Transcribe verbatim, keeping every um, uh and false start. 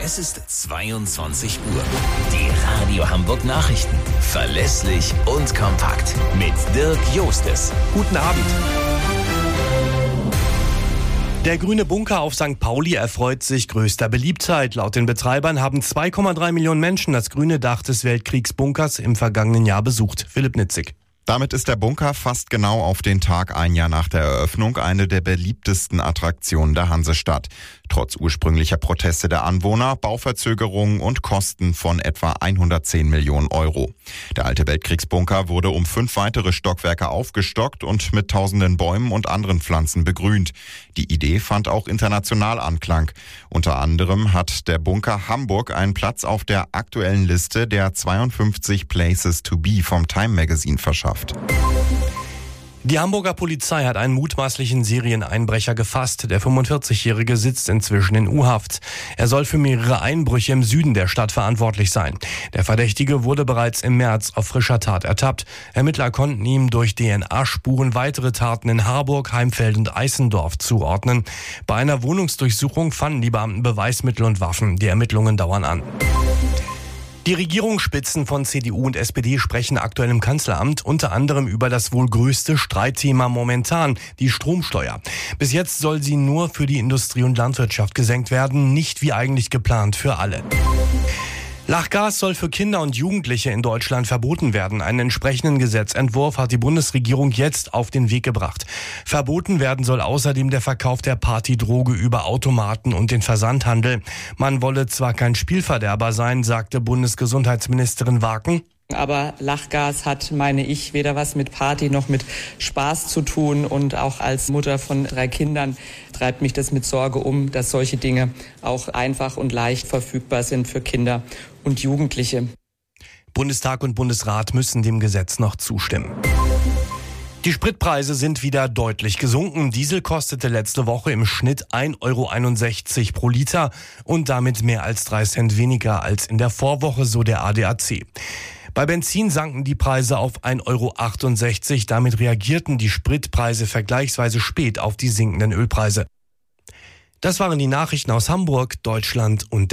Es ist zweiundzwanzig Uhr. Die Radio Hamburg Nachrichten. Verlässlich und kompakt. Mit Dirk Jostes. Guten Abend. Der grüne Bunker auf Sankt Pauli erfreut sich größter Beliebtheit. Laut den Betreibern haben zwei Komma drei Millionen Menschen das grüne Dach des Weltkriegsbunkers im vergangenen Jahr besucht. Philipp Nitzig. Damit ist der Bunker fast genau auf den Tag ein Jahr nach der Eröffnung eine der beliebtesten Attraktionen der Hansestadt. Trotz ursprünglicher Proteste der Anwohner, Bauverzögerungen und Kosten von etwa hundertzehn Millionen Euro. Der alte Weltkriegsbunker wurde um fünf weitere Stockwerke aufgestockt und mit tausenden Bäumen und anderen Pflanzen begrünt. Die Idee fand auch international Anklang. Unter anderem hat der Bunker Hamburg einen Platz auf der aktuellen Liste der zweiundfünfzig Places to be vom Time Magazine verschafft. Die Hamburger Polizei hat einen mutmaßlichen Serieneinbrecher gefasst. Der fünfundvierzigjährige sitzt inzwischen in U-Haft. Er soll für mehrere Einbrüche im Süden der Stadt verantwortlich sein. Der Verdächtige wurde bereits im März auf frischer Tat ertappt. Ermittler konnten ihm durch D N A-Spuren weitere Taten in Harburg, Heimfeld und Eissendorf zuordnen. Bei einer Wohnungsdurchsuchung fanden die Beamten Beweismittel und Waffen. Die Ermittlungen dauern an. Die Regierungsspitzen von C D U und S P D sprechen aktuell im Kanzleramt unter anderem über das wohl größte Streitthema momentan, die Stromsteuer. Bis jetzt soll sie nur für die Industrie und Landwirtschaft gesenkt werden, nicht wie eigentlich geplant für alle. Lachgas soll für Kinder und Jugendliche in Deutschland verboten werden. Einen entsprechenden Gesetzentwurf hat die Bundesregierung jetzt auf den Weg gebracht. Verboten werden soll außerdem der Verkauf der Partydroge über Automaten und den Versandhandel. Man wolle zwar kein Spielverderber sein, sagte Bundesgesundheitsministerin Waken. Aber Lachgas hat, meine ich, weder was mit Party noch mit Spaß zu tun. Und auch als Mutter von drei Kindern treibt mich das mit Sorge um, dass solche Dinge auch einfach und leicht verfügbar sind für Kinder und Jugendliche. Bundestag und Bundesrat müssen dem Gesetz noch zustimmen. Die Spritpreise sind wieder deutlich gesunken. Diesel kostete letzte Woche im Schnitt ein Euro einundsechzig pro Liter und damit mehr als drei Cent weniger als in der Vorwoche, so der A D A C. Bei Benzin sanken die Preise auf ein Euro achtundsechzig. Damit reagierten die Spritpreise vergleichsweise spät auf die sinkenden Ölpreise. Das waren die Nachrichten aus Hamburg, Deutschland und